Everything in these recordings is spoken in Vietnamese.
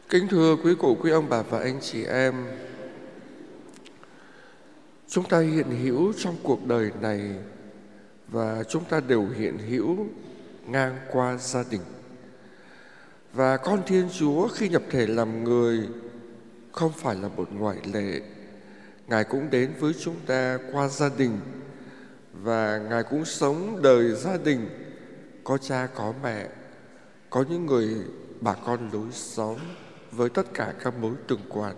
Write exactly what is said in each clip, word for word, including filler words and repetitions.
Kính thưa quý cụ, quý ông bà và anh chị em, chúng ta hiện hữu trong cuộc đời này và chúng ta đều hiện hữu ngang qua gia đình. Và con Thiên Chúa khi nhập thể làm người không phải là một ngoại lệ. Ngài cũng đến với chúng ta qua gia đình và Ngài cũng sống đời gia đình, có cha có mẹ, có những người bà con lối xóm với tất cả các mối tương quan.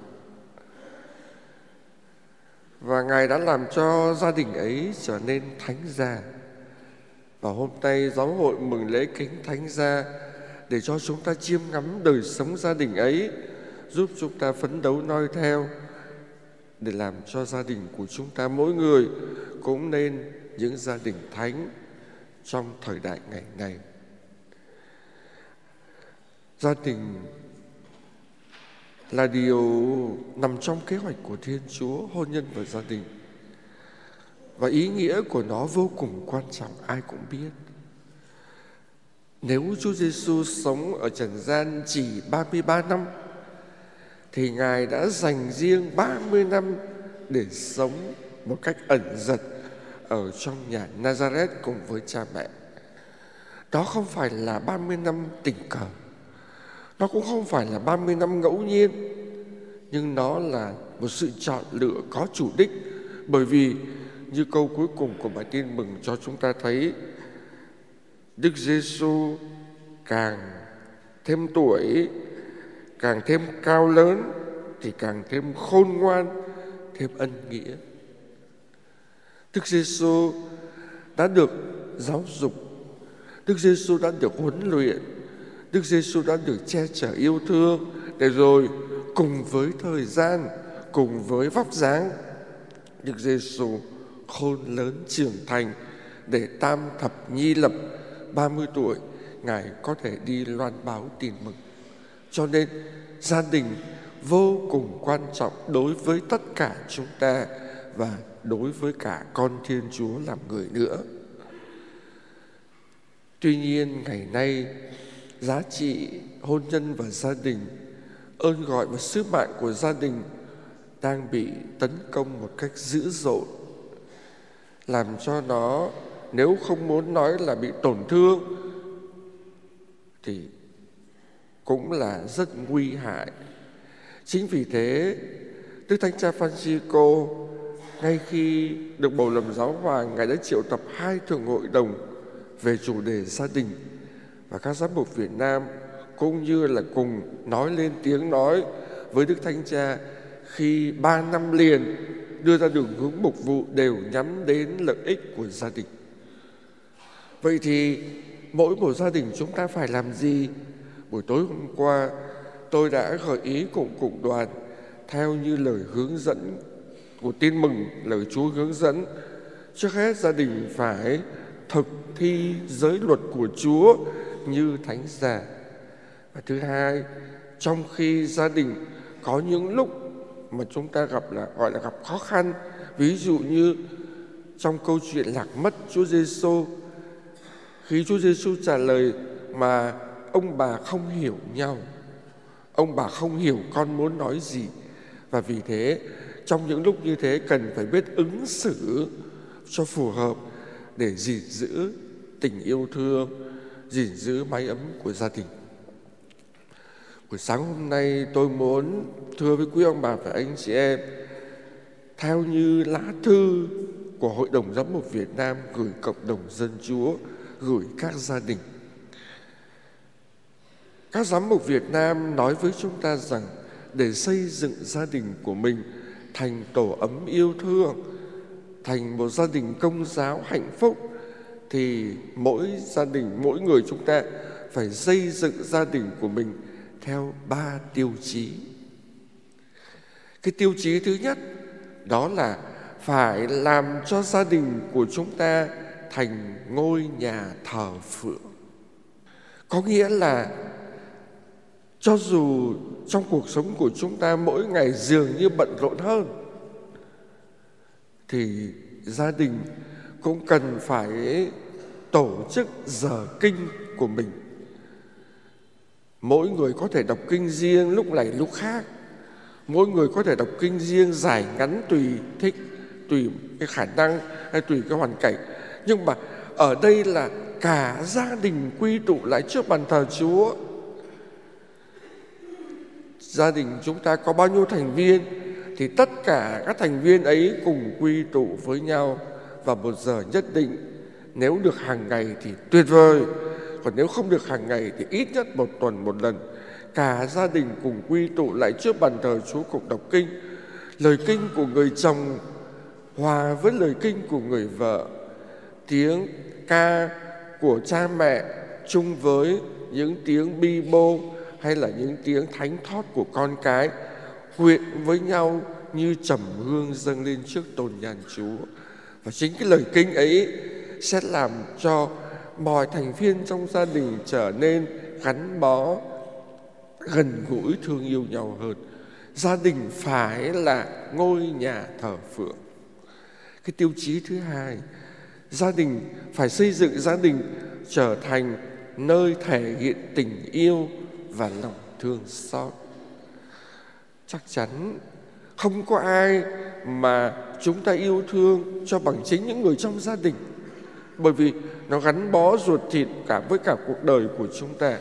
Và Ngài đã làm cho gia đình ấy trở nên thánh gia. Và hôm nay giáo hội mừng lễ kính thánh gia để cho chúng ta chiêm ngắm đời sống gia đình ấy, giúp chúng ta phấn đấu noi theo để làm cho gia đình của chúng ta mỗi người cũng nên những gia đình thánh trong thời đại ngày nay. Gia đình là điều nằm trong kế hoạch của Thiên Chúa, hôn nhân và gia đình. Và ý nghĩa của nó vô cùng quan trọng, ai cũng biết. Nếu Chúa Giêsu sống ở trần gian chỉ ba mươi ba năm, thì Ngài đã dành riêng ba mươi năm để sống một cách ẩn dật ở trong nhà Nazareth cùng với cha mẹ. Đó không phải là ba mươi năm tình cờ, nó cũng không phải là ba mươi năm ngẫu nhiên, nhưng nó là một sự chọn lựa có chủ đích. Bởi vì như câu cuối cùng của bài tin mừng cho chúng ta thấy, Đức Giêsu càng thêm tuổi, càng thêm cao lớn thì càng thêm khôn ngoan, thêm ân nghĩa. Đức Giêsu đã được giáo dục, Đức Giêsu đã được huấn luyện, Đức Giêsu đã được che chở yêu thương, để rồi cùng với thời gian, cùng với vóc dáng, Đức Giêsu khôn lớn trưởng thành, để tam thập nhi lập ba mươi tuổi Ngài có thể đi loan báo tin mừng. Cho nên gia đình vô cùng quan trọng đối với tất cả chúng ta và đối với cả con Thiên Chúa làm người nữa. Tuy nhiên ngày nay, giá trị hôn nhân và gia đình, ơn gọi và sứ mạng của gia đình đang bị tấn công một cách dữ dội, làm cho nó, nếu không muốn nói là bị tổn thương, thì cũng là rất nguy hại. Chính vì thế, Đức Thánh Cha Francisco ngay khi được bầu làm giáo hoàng, Ngài đã triệu tập hai thượng hội đồng về chủ đề gia đình. Và các giám mục Việt Nam cũng như là cùng nói lên tiếng nói với Đức Thánh Cha khi ba năm liền đưa ra đường hướng mục vụ đều nhắm đến lợi ích của gia đình. Vậy thì mỗi một gia đình chúng ta phải làm gì? Buổi tối hôm qua tôi đã gợi ý cùng cộng đoàn theo như lời hướng dẫn của tin mừng, lời Chúa hướng dẫn. Trước hết gia đình phải thực thi giới luật của Chúa như thánh gia. Và thứ hai, trong khi gia đình có những lúc mà chúng ta gặp là gọi là gặp khó khăn, ví dụ như trong câu chuyện lạc mất Chúa Giêsu, khi Chúa Giêsu trả lời mà ông bà không hiểu nhau, ông bà không hiểu con muốn nói gì, và vì thế trong những lúc như thế cần phải biết ứng xử cho phù hợp để gìn giữ tình yêu thương, gìn giữ mái ấm của gia đình. Buổi sáng hôm nay tôi muốn thưa với quý ông bà và anh chị em, theo như lá thư của Hội đồng Giám mục Việt Nam gửi cộng đồng dân Chúa, gửi các gia đình. Các giám mục Việt Nam nói với chúng ta rằng để xây dựng gia đình của mình thành tổ ấm yêu thương, thành một gia đình công giáo hạnh phúc, thì mỗi gia đình, mỗi người chúng ta phải xây dựng gia đình của mình theo ba tiêu chí. Cái tiêu chí thứ nhất đó là phải làm cho gia đình của chúng ta thành ngôi nhà thờ phượng. Có nghĩa là cho dù trong cuộc sống của chúng ta mỗi ngày dường như bận rộn hơn, thì gia đình cũng cần phải tổ chức giờ kinh của mình. Mỗi người có thể đọc kinh riêng lúc này lúc khác. Mỗi người có thể đọc kinh riêng dài ngắn tùy thích, tùy cái khả năng hay tùy cái hoàn cảnh. Nhưng mà ở đây là cả gia đình quy tụ lại trước bàn thờ Chúa. Gia đình chúng ta có bao nhiêu thành viên thì tất cả các thành viên ấy cùng quy tụ với nhau vào một giờ nhất định. Nếu được hàng ngày thì tuyệt vời, còn nếu không được hàng ngày thì ít nhất một tuần một lần. Cả gia đình cùng quy tụ lại trước bàn thờ Chúa cùng đọc kinh. Lời kinh của người chồng hòa với lời kinh của người vợ, tiếng ca của cha mẹ chung với những tiếng bi bô hay là những tiếng thánh thót của con cái quyện với nhau như trầm hương dâng lên trước tôn nhan Chúa. Và chính cái lời kinh ấy sẽ làm cho mọi thành viên trong gia đình trở nên gắn bó, gần gũi, thương yêu nhau hơn. Gia đình phải là ngôi nhà thờ phượng. Cái tiêu chí thứ hai, gia đình phải xây dựng gia đình trở thành nơi thể hiện tình yêu và lòng thương xót. Chắc chắn không có ai mà chúng ta yêu thương cho bằng chính những người trong gia đình, bởi vì nó gắn bó ruột thịt cả với cả cuộc đời của chúng ta.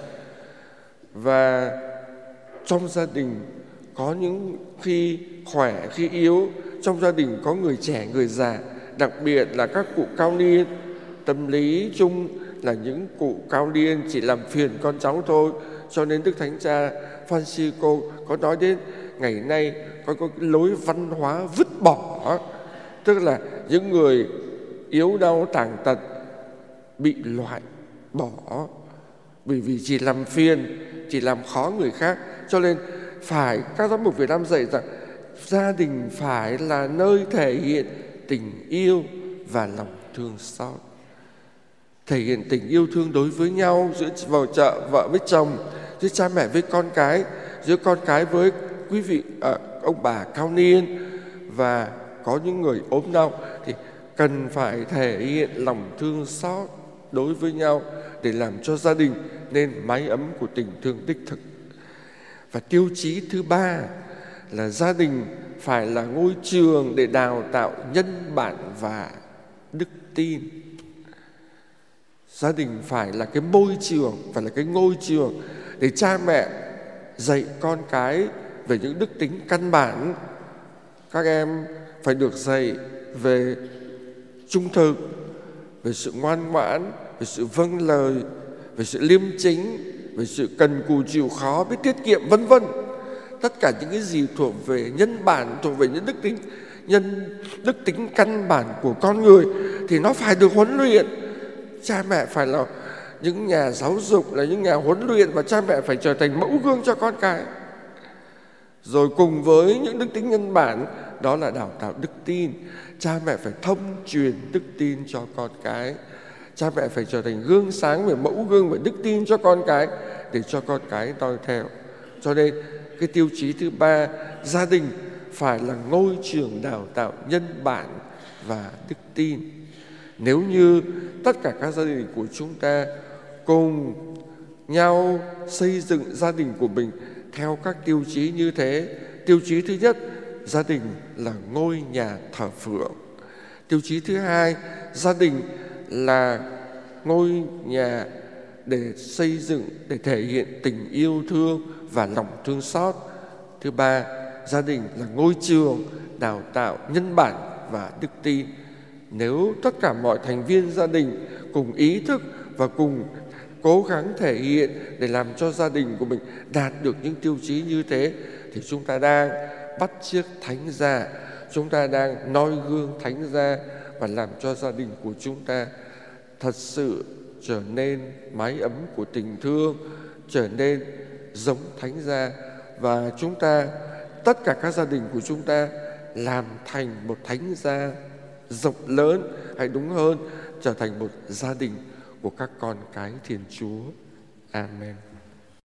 Và trong gia đình có những khi khỏe, khi yếu. Trong gia đình có người trẻ, người già, đặc biệt là các cụ cao niên. Tâm lý chung là những cụ cao niên chỉ làm phiền con cháu thôi. Cho nên Đức Thánh Cha Francisco có nói đến ngày nay có, có cái lối văn hóa vứt bỏ. Tức là những người yếu đau tàn tật bị loại bỏ bởi vì chỉ làm phiền, chỉ làm khó người khác. Cho nên phải, các giám mục Việt Nam dạy rằng gia đình phải là nơi thể hiện tình yêu và lòng thương xót. Thể hiện tình yêu thương đối với nhau, giữa vợ chợ, vợ với chồng, giữa cha mẹ với con cái, giữa con cái với quý vị à, ông bà cao niên, và có những người ốm đau thì cần phải thể hiện lòng thương xót đối với nhau để làm cho gia đình nên mái ấm của tình thương đích thực. Và tiêu chí thứ ba là gia đình phải là ngôi trường để đào tạo nhân bản và đức tin. Gia đình phải là cái môi trường, phải là cái ngôi trường để cha mẹ dạy con cái về những đức tính căn bản. Các em phải được dạy về trung thực, về sự ngoan ngoãn, về sự vâng lời, về sự liêm chính, về sự cần cù chịu khó, biết tiết kiệm, vân vân. Tất cả những cái gì thuộc về nhân bản, thuộc về những đức tính nhân đức tính căn bản của con người thì nó phải được huấn luyện. Cha mẹ phải là những nhà giáo dục, là những nhà huấn luyện, và cha mẹ phải trở thành mẫu gương cho con cái. Rồi cùng với những đức tính nhân bản đó là đào tạo đức tin. Cha mẹ phải thông truyền đức tin cho con cái. Cha mẹ phải trở thành gương sáng về mẫu gương về đức tin cho con cái, để cho con cái noi theo. Cho nên cái tiêu chí thứ ba, gia đình phải là ngôi trường đào tạo nhân bản và đức tin. Nếu như tất cả các gia đình của chúng ta cùng nhau xây dựng gia đình của mình theo các tiêu chí như thế. Tiêu chí thứ nhất, gia đình là ngôi nhà thờ phượng. Tiêu chí thứ hai, gia đình là ngôi nhà để xây dựng, để thể hiện tình yêu thương và lòng thương xót. Thứ ba, gia đình là ngôi trường đào tạo nhân bản và đức tin. Nếu tất cả mọi thành viên gia đình cùng ý thức và cùng cố gắng thể hiện để làm cho gia đình của mình đạt được những tiêu chí như thế, thì chúng ta đang bắt chước Thánh Gia, chúng ta đang noi gương Thánh Gia và làm cho gia đình của chúng ta thật sự trở nên mái ấm của tình thương, trở nên giống Thánh Gia. Và chúng ta, tất cả các gia đình của chúng ta làm thành một Thánh Gia rộng lớn, hay đúng hơn, trở thành một gia đình của các con cái Thiên Chúa. Amen.